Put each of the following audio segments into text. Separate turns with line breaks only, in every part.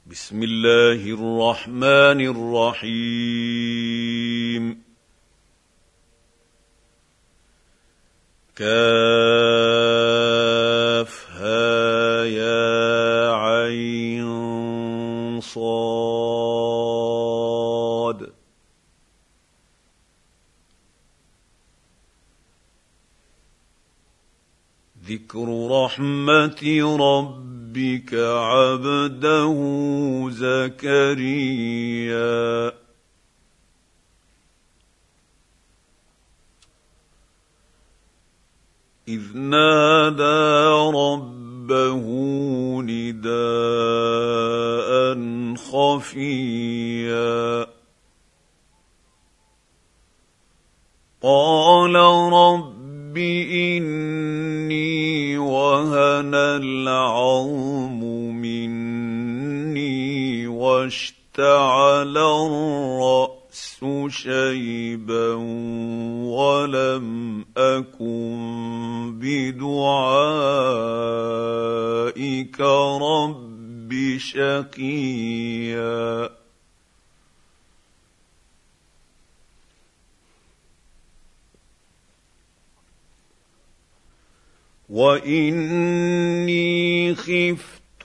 بسم الله الرحمن الرحيم. كافها يا عين صاد. ذكر رحمة ربك عبده زكريا إذ نادى ربه نداء خفيا قال رب إني وهن العظم مني واشتعل الرأس شيبا ولم أكن بدعائك رب شقيا وإني خفت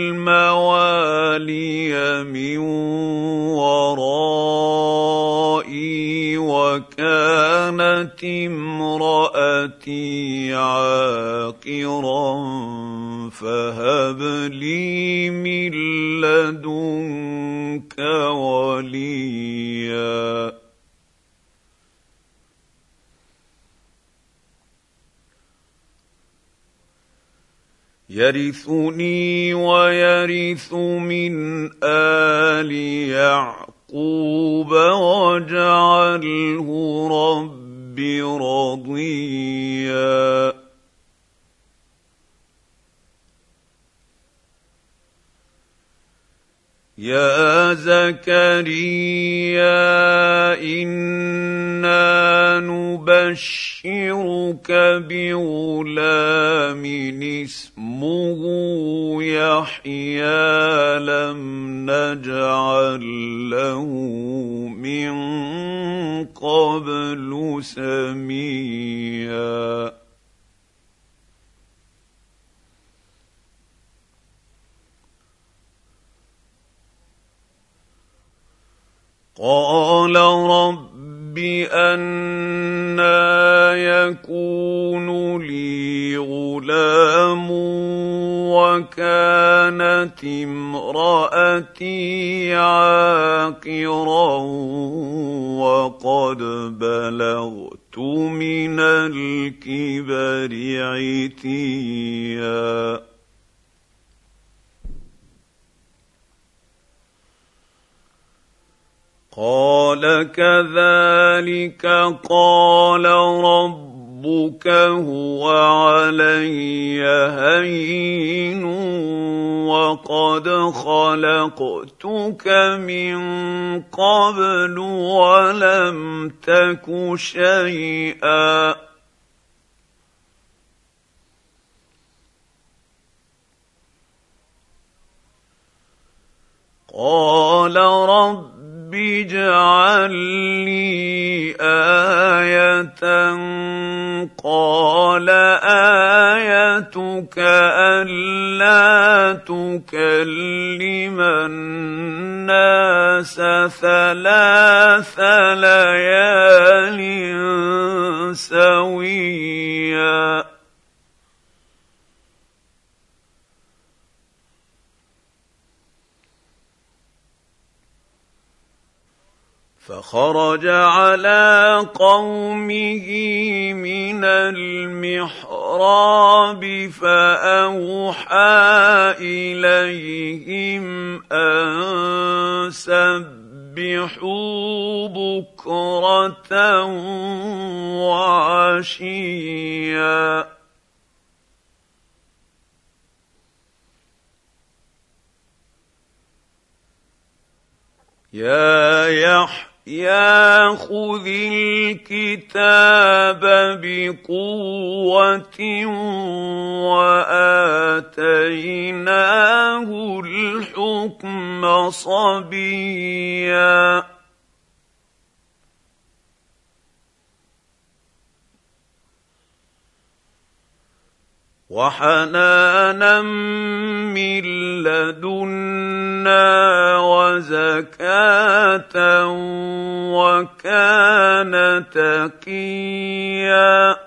الموالي من ورائي وكانت امرأتي عاقرا فهب لي من لدنك وليا يرثني ويرث من آل يعقوب واجعله رب رضيا يا زكريا إنا نبشرك بغلام اسمه يحيى لم نجعل له من قبل سميا قال رب أنى يكون لي غلام وكانت امرأتي عاقرا وقد بلغت من الكبر عتيا قال كذلك قال ربك هو علي هين وقد خلقتك من قبل ولم تك شيئا قال رب اجعل لي آية قال آيتك ألا تكلم الناس 3 ليال سويا فخرج على قومه من المحراب فأوحى إليهم أن سبحوا بكرة وعشيا يا يحيى خذ الكتاب بقوة وآتيناه الحكم الحكم صبيا وحنانا من لدنا وزكاة وكان تقيا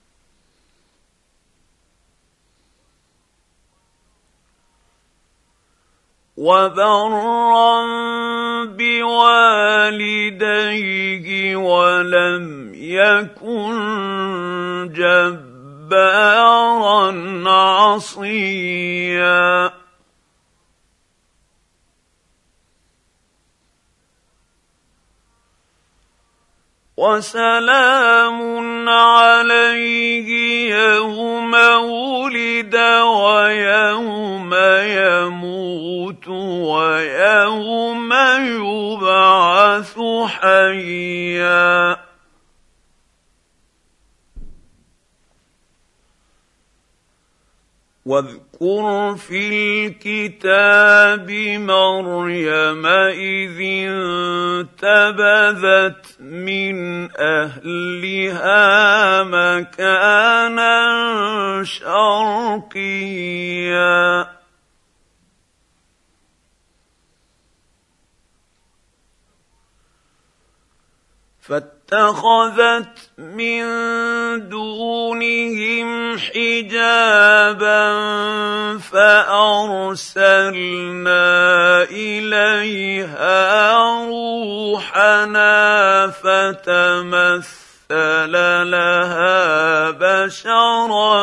وبرا بوالديه ولم يكن جبارا عصيا وسلام عليه يوم ولد ويوم يموت ويوم يبعث حيا واذكر في الكتاب مريم إذ انتبذت من أهلها مكانا شرقيا فاتخذت من دونهم حجابا فأرسلنا إليها روحنا فتمثل لها بشرا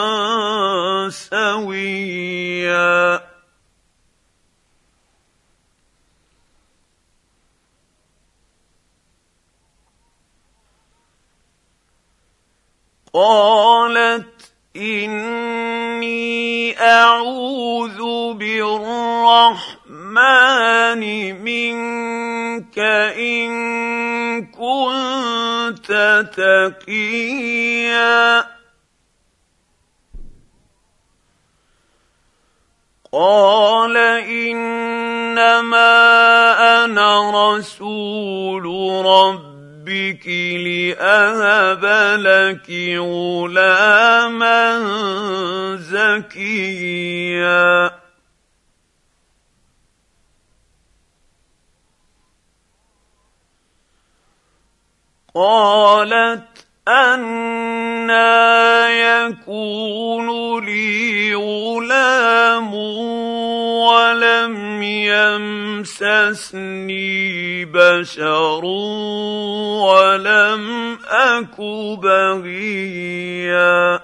سويا قالت إني أعوذ بالرحمن منك إن كنت تقيا قال إنما أنا رسول ربك لأهب لك غلاما زكيا قالت أنى يكون لي غلام ولم يمسسني بشر ولم أك بغيا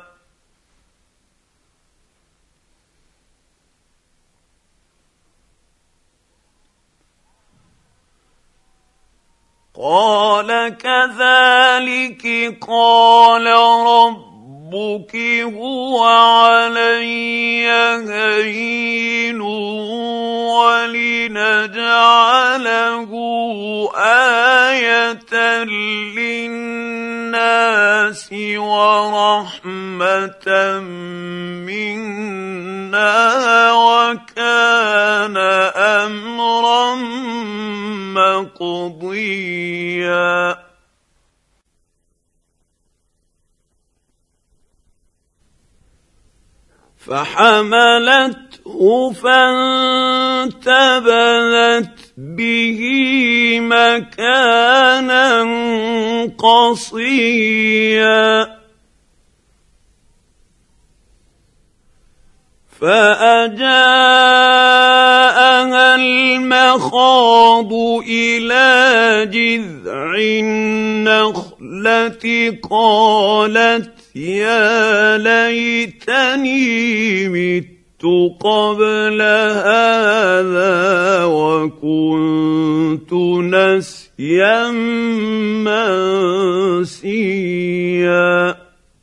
قال كذلك قال ربك هو علي هين ولنجعله آية للناس ورحمة منا وكان أمرا مقضيا فحملته فانتبذت به مكانا قصيا فأجاءها المخاض إلى جذع النخلة قالت يا ليتني مت قبل هذا وكنت نسيا منسيا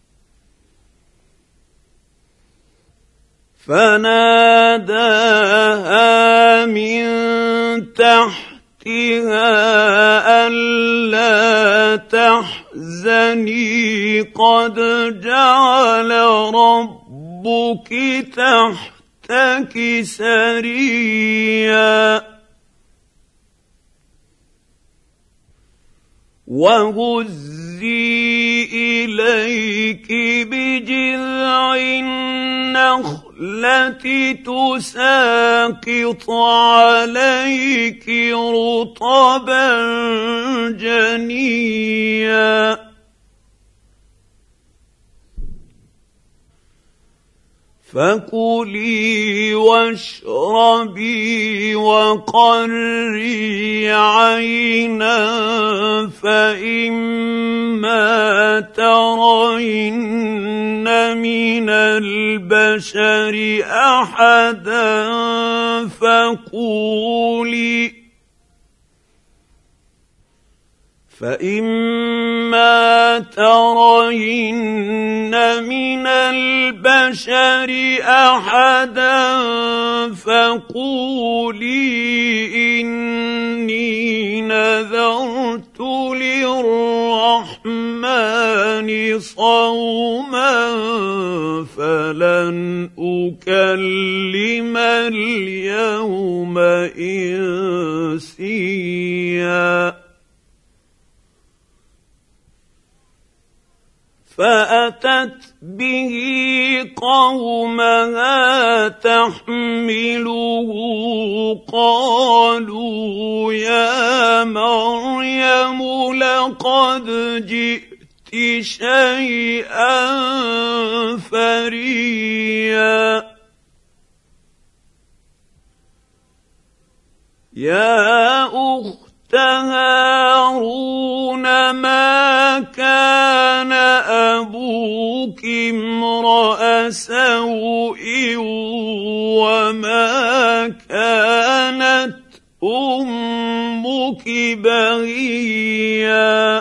فناداها من تحتها ألا تحزني قد جعل ربك تحتك تحتك سريا وهزي إليك بجذع النخلة تساقط عليك رطبا جنيا فكلي واشربي وقري عينا فإما ترين من البشر أحدا فقولي إني نذرت للرحمن صوما فلن أكلم اليوم إنسيا فأتت به قومها تحمله قالوا يا مريم لقد جئت شيئا فريا يا أخت هارون ما كان أبوك امرأ سوء وما كانت أمك بغيا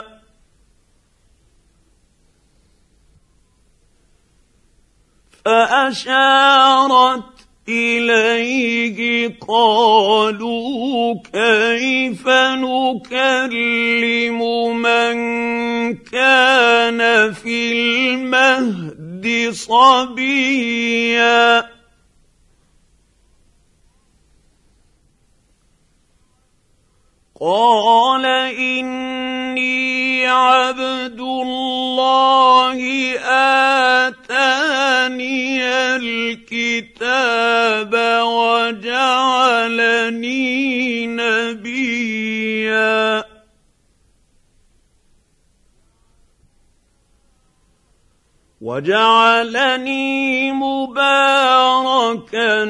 فأشارت إليه قالوا كيف نكلم من كان في المهد صبيا قال إني عبد الله آتاني الكتاب وجعلني نبيا وجعلني مباركا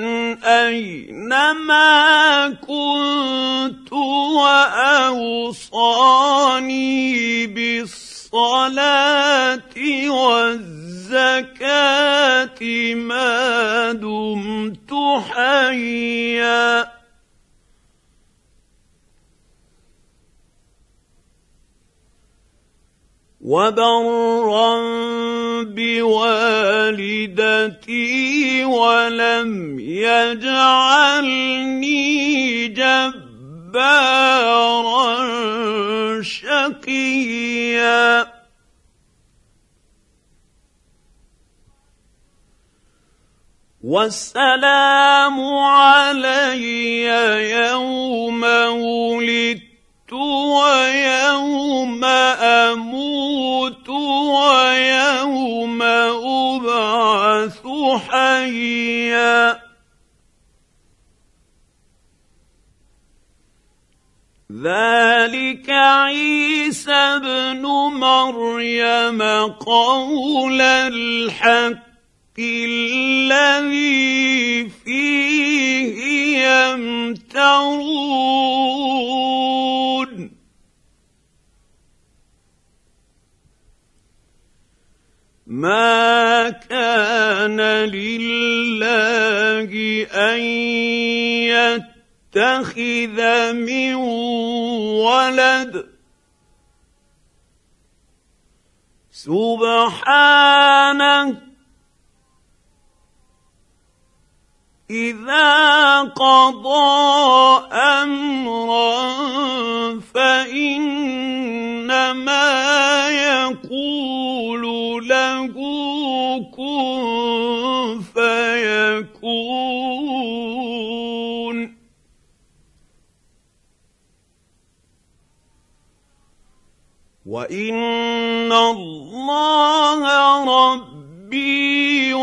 أينما كنت وأوصاني بالصلاة والزكاة ما دمت حيا وبرا بوالدتي ولم يجعلني جبارا شقيا والسلام علي يوم ولدت ويوم أموت ويوم أبعث حيا ذلك عيسى ابن مريم قول الحق الذي فيه يمترون ما كان لله أن يتخذ من ولد سبحانه إذا قضى أمرا فإنما يقول له كن فيكون وإن الله ربي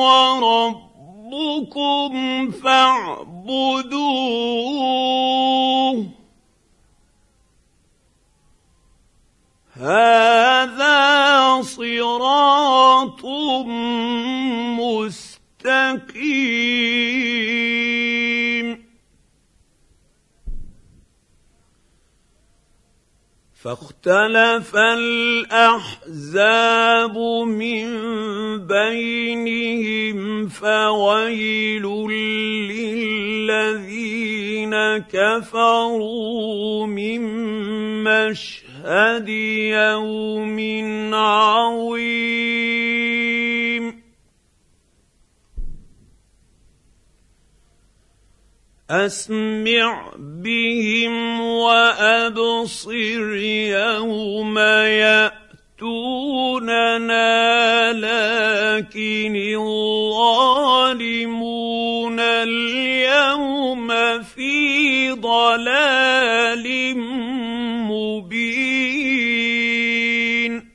وربكم فاعبدوه هذا صراط مستقيم. فاختلف الأحزاب من بينهم فويل للذين كفروا من مشهد يوم عظيم. أسمع بهم وأبصر يوم يأتوننا لكن الظالمون اليوم في ضلال مبين.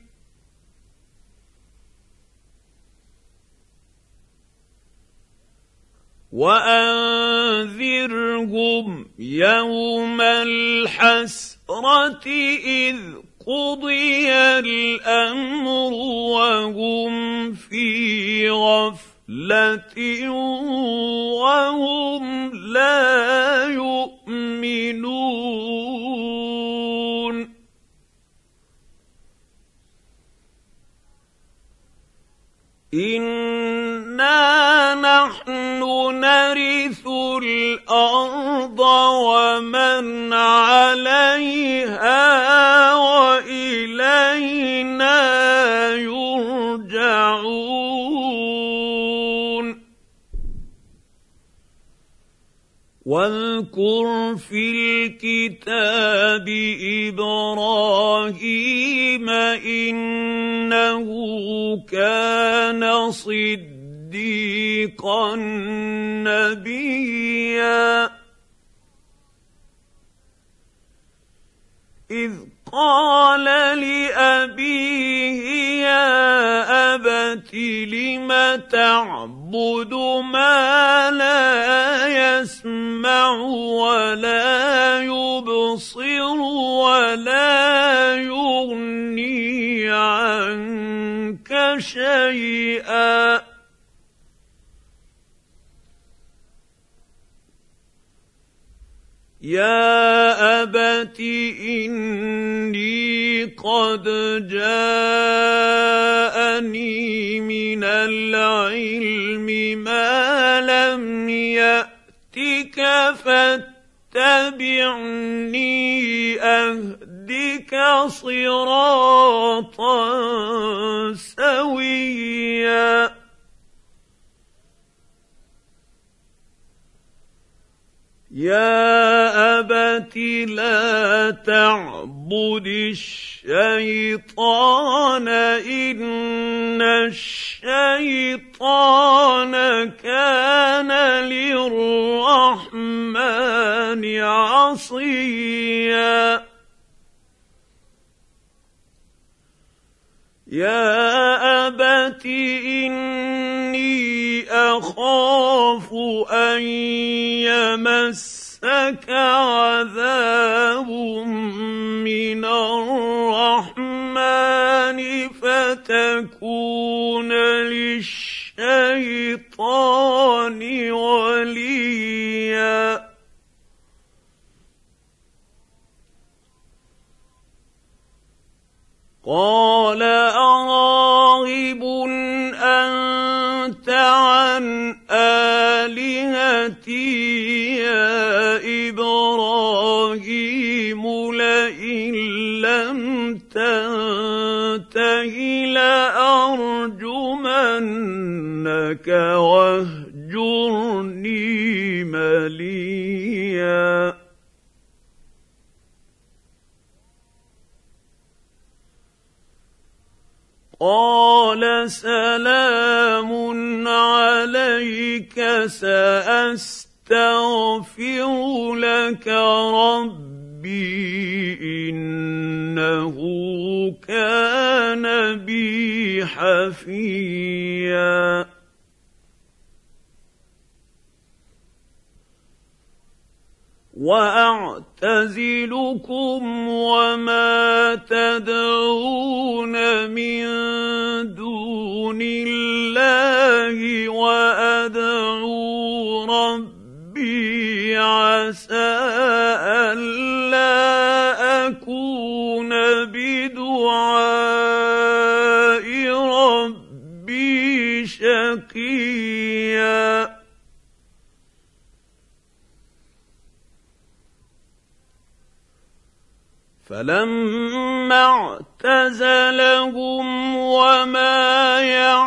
وأنذرهم يوم الحسرة إذ قضي الأمر وهم في غفلة وهم لا يؤمنون. إنا نحن نرث الأرض ومن عليها وإلينا يرجعون. واذكر في الكتاب إبراهيم إنه كان صديقا نبيا إذ قال لأبيه يا أبت لم تعبد ما لا يسمع ولا يبصر ولا يغني عنك شيئا يا أبت إني قد جاءني من العلم ما لم يأتك فاتبعني أهدك صراطا سويا. يا أبت لا تعبد الشيطان إن الشيطان كان للرحمن عصيا. يا أبت إني أخاف أن يمسك عذاب من الرحمن فتكون للشيطان وليا. قال أراغب أنت عن آلهتي يا إبراهيم لئن لم تنته لأرجمنك واهجرني مليا. قال سلام عليك سأستغفر لك ربي ربي إنه كان بي حفيا وأعتزلكم وما تدعون من دون الله وأدعو ربي عسى ألا أكون بدعاء ربي شقيا فلما اعتزلهم وما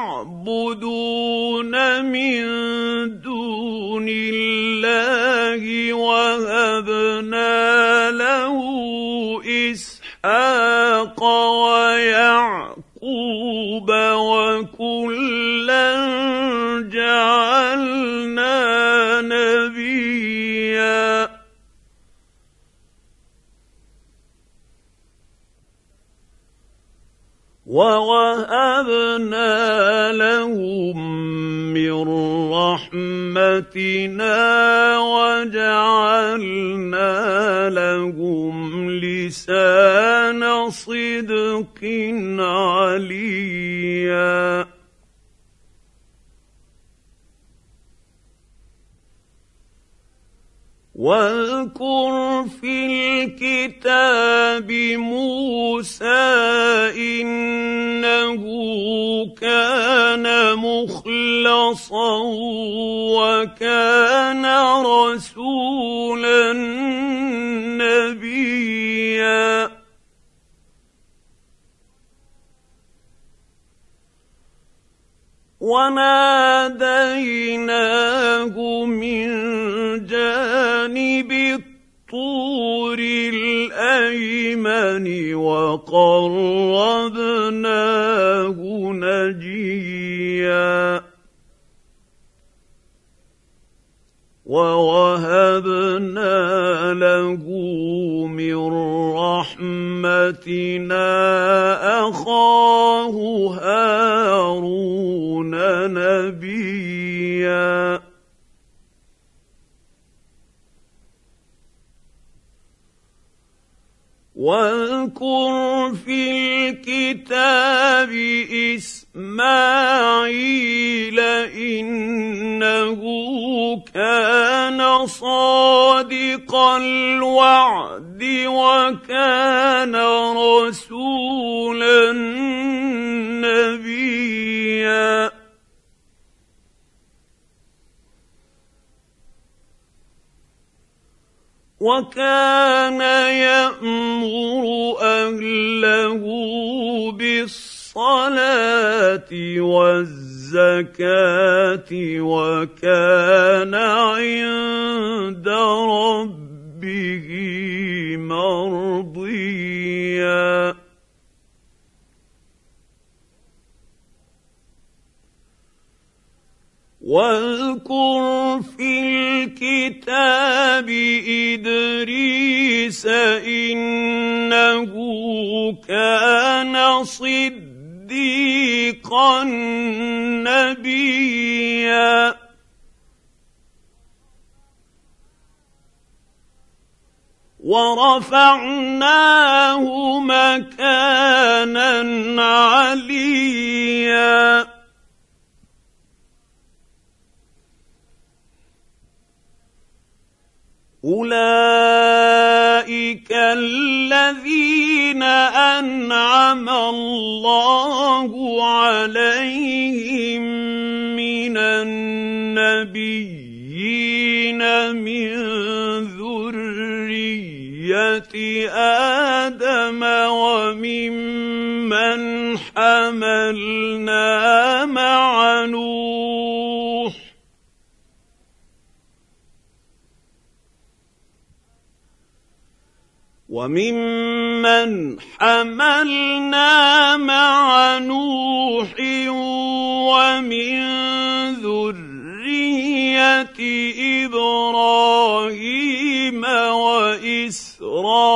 يعبدون من دون الله وهبنا له إسحاق ويعقوب وكلا جعلنا نبيا ووهبنا لهم من رحمتنا وجعلنا لهم لسان صدق عليا واذكر في الكتاب موسى إنه كان مخلصا وكان رسولا نبيا وناديناه من جانب الطور الأيمن وقربناه نجيا ووهبنا له من رحمتنا أخاه هارون نبيا واذكر في الكتاب إسماعيل إنه كان صادق الوعد وكان رسولا نبيا وكان يأمر أهله بالصلاة والزكاة وكان عند ربه مرضيا واذكر في الكتاب إدريس إنه كان صديقا نبيا ورفعناه مكانا عليا أولئك الذين أنعم الله عليهم من النبيين من ذرية آدم وممن حملنا مع نوح ومن ذرية إبراهيم وإسرائيل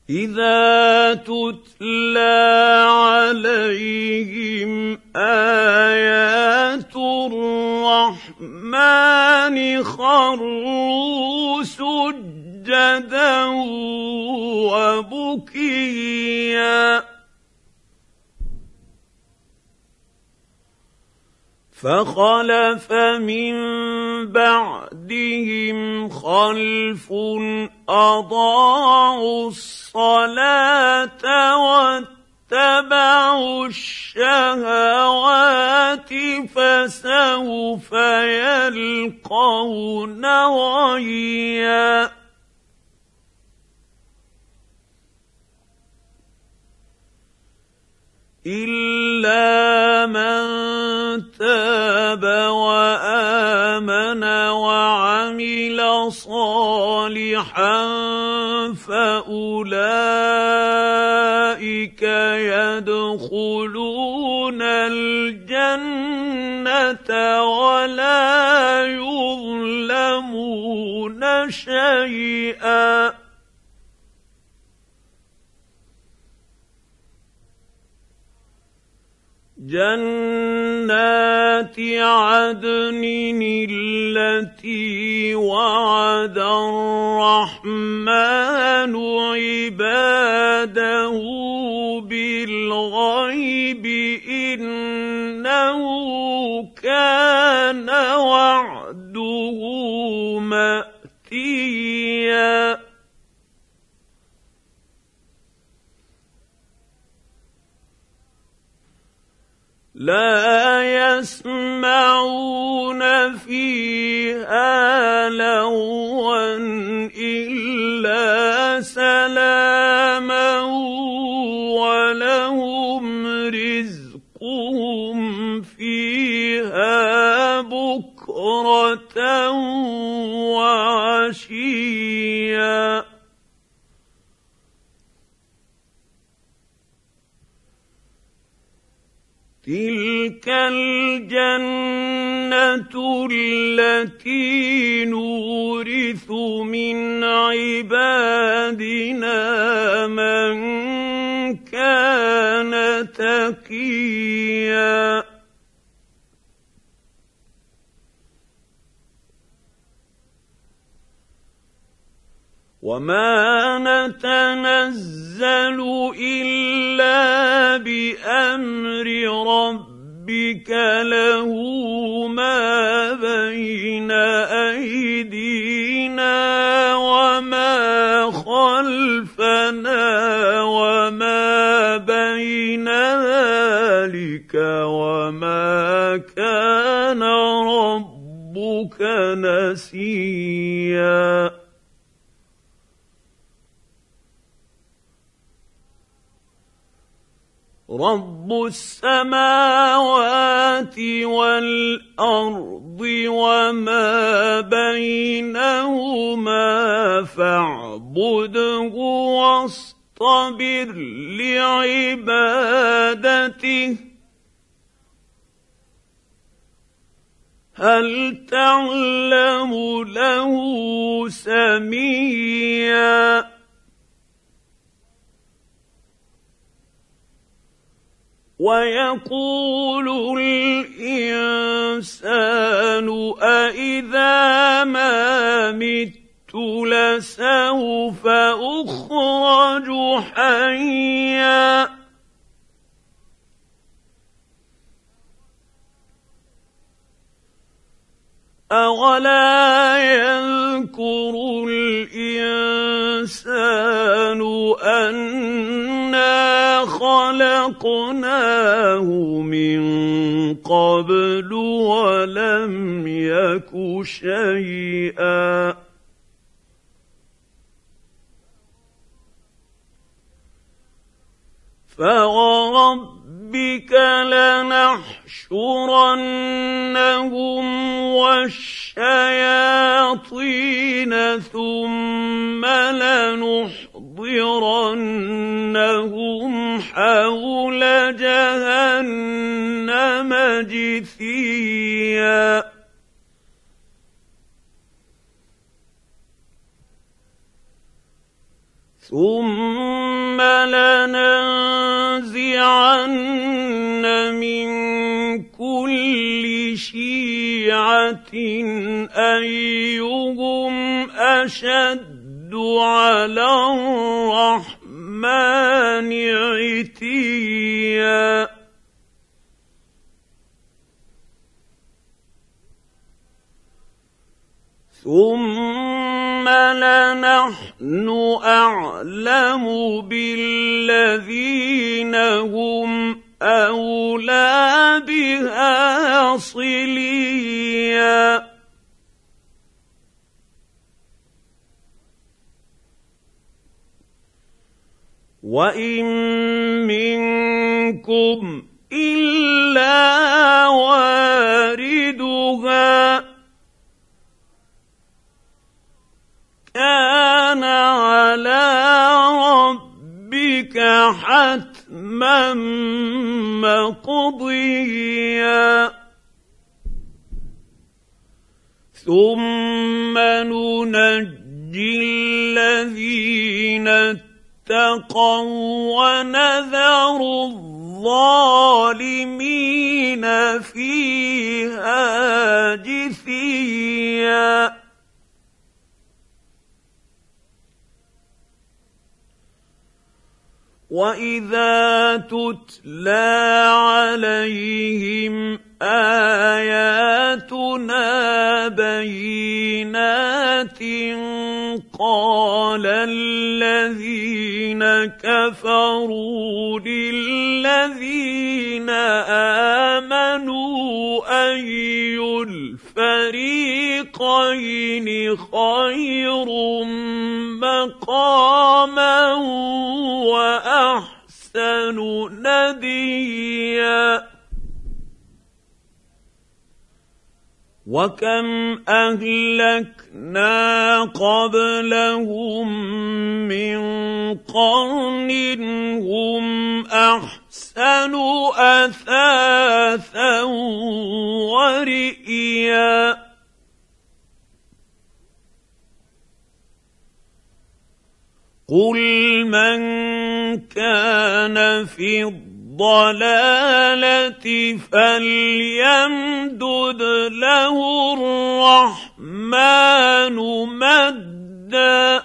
إذا تتلى عليهم آيات الرحمن خروا سجدا وبكيا فخلف من بعدهم خلف أضاعوا الصلاة واتبعوا الشهوات فسوف يلقون غيا إلا من تاب وآمن وعمل صالحا فأولئك يدخلون الجنة ولا يظلمون شيئا جنات عدن التي وعد الرحمن عباده بالغيب إنه كان وعده مأتيا لا يسمعون فيها لغوا إلا سلاما ولهم رزقهم فيها بكرة وعشيا تلك الجنة التي نورث من عبادنا من كان تقيا وما نتنزل إلا بأمر ربك له ما بين أيدينا وما خلفنا وما بين ذلك وما كان ربك نسيا رب السماوات والأرض وما بينهما فاعبده واصطبر لعبادته هل تعلم له سميا ويقول الإنسان أإذا ما مت لسوف أخرج حيا أولا يذكر الإنسان أنا خلقناه من قبل ولم يك شيئا فوربك لنحشرنهم والشياطين ثم لنحضرنهم حول جهنم جثيا ثم أن من كل شيعة أيهم أشد على الرحمن عتيا ثم لنحن أعلم بالذين هم أولى بها صليا وإن منكم إلا واردها كان على ربك حتما مقضيا ثم ننجي الذين اتقوا ونذر الظالمين فيها جثيا وإذا تتلى عليهم آياتنا بينات قال الذين كفروا للذين آمنوا أي الفريقين خير مقاما وأحسن نديا وكم أهلكنا قبلهم من قرن هم أحسن أثاثا ورئيا قل من كان في الضلالة فليمدد له الرحمن مدا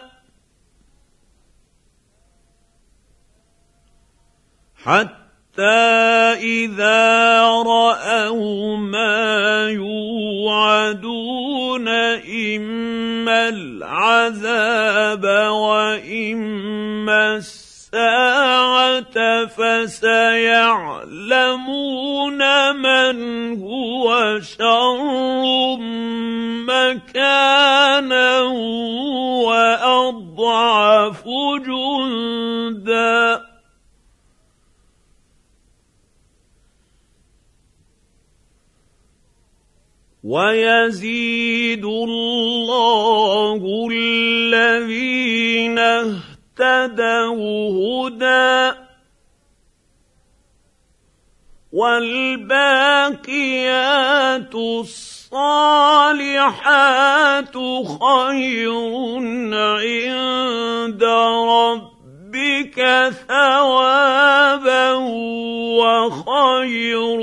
حتى إذا رأوا ما يوعدون إما العذاب وإما الساعة فسيعلمون من هو شر مكانا وأضعف جندا ويزيد الله الذين اهتدوا هدى والباقيات الصالحات خير عند ربك ثوابا وخير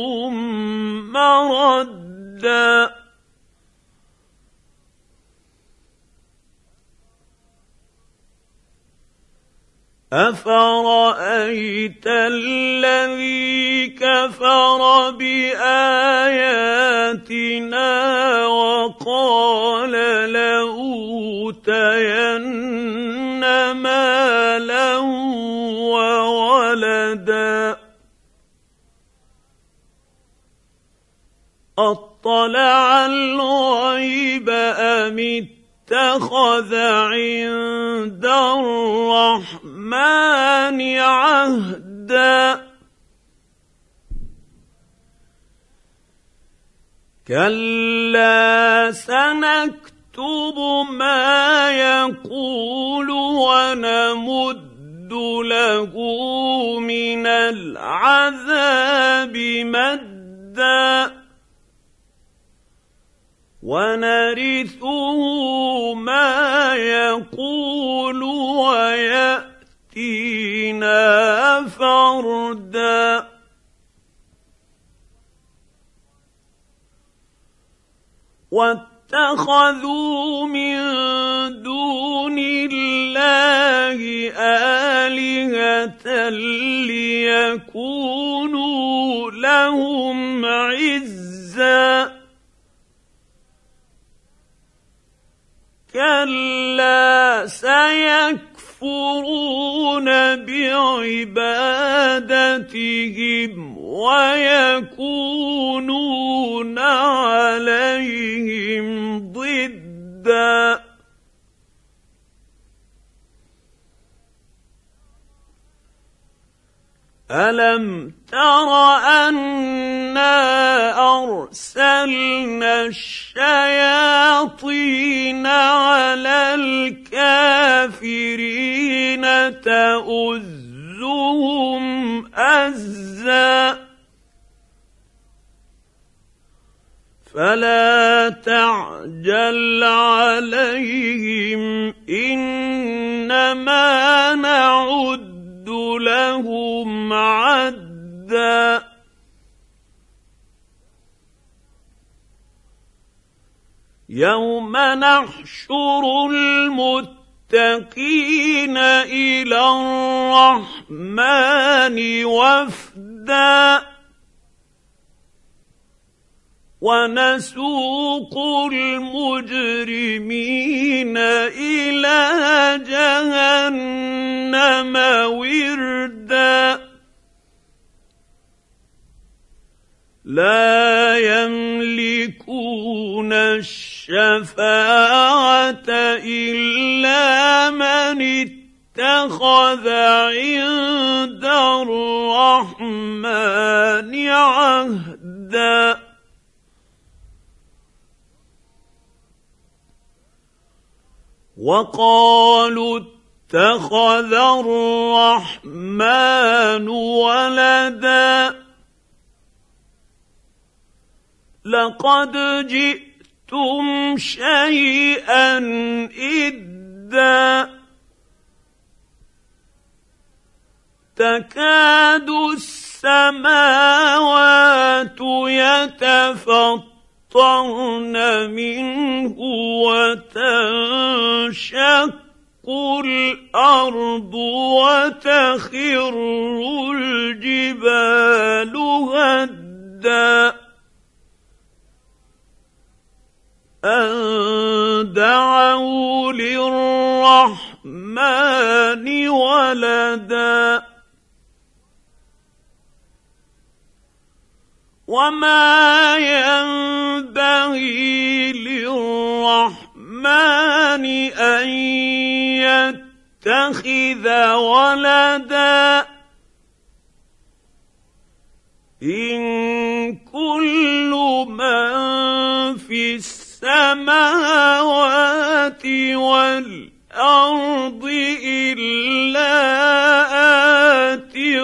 مردا أفرأيت الذي كفر بآياتنا وقال لأوتين مالا وولدا أطلع الغيب أم اتخذ عند الرحمن عهدا كلا سنكتب ما يقول ونمد له من العذاب مدا ونرثه ما يقول ويأتينا فردا واتخذوا من دون الله آلهة ليكونوا لهم عزا كلا سيكفرون بعبادتهم ويكونون عليهم ضدا ألم تر أنا أرسلنا الشياطين على الكافرين تؤزهم أزا فلا تعجل عليهم إنما نعد لهم عدا يوم نحشر المتقين إلى الرحمن وفدا ونسوق المجرمين إلى جهنم وردا لا يملكون الشفاعة إلا من اتخذ عند الرحمن عهدا وقالوا اتخذ الرحمن ولدا لقد جئتم شيئا إدا تكاد السماوات يتفطرن منه وتنشق الأرض وتخر الجبال هدا أن دعوا للرحمن ولدا وما ينبغي للرحمن أن يتخذ ولدا إن كل من في السماوات والأرض إلا آتي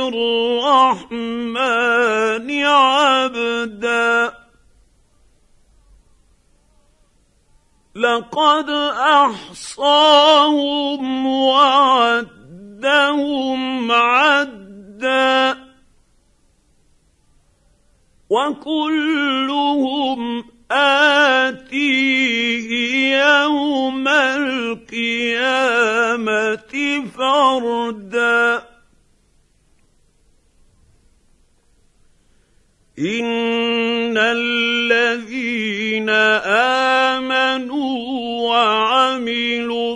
الرحمن عبدا لقد أحصاهم وعدهم عدا وكلهم آتيه يوم القيامة فردا إن الذين آمنوا وعملوا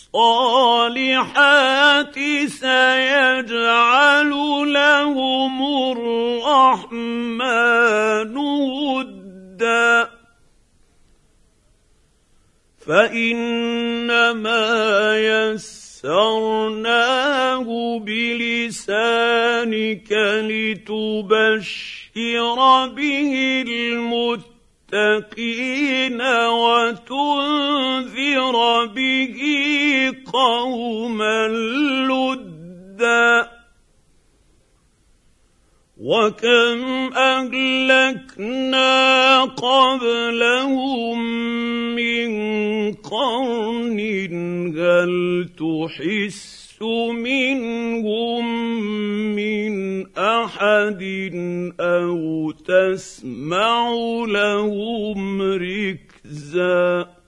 الصالحات سيجعل لهم الرحمن ودا فإنما يسرناه بلسانك لتبشر به المتقين وتنذر به قوما لدا وكم أهلكنا قبلهم من قرن هل تحس منهم من أحد أو تسمع لهم ركزا عزا